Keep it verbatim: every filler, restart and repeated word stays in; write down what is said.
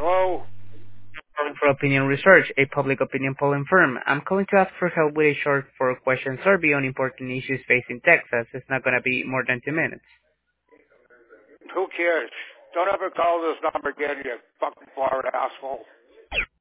Hello? Calling for Opinion Research, a public opinion polling firm. I'm calling to ask for help with a short four-question survey on important issues facing Texas. It's not going to be more than two minutes. Who cares? Don't ever call this number again, you fucking Florida asshole.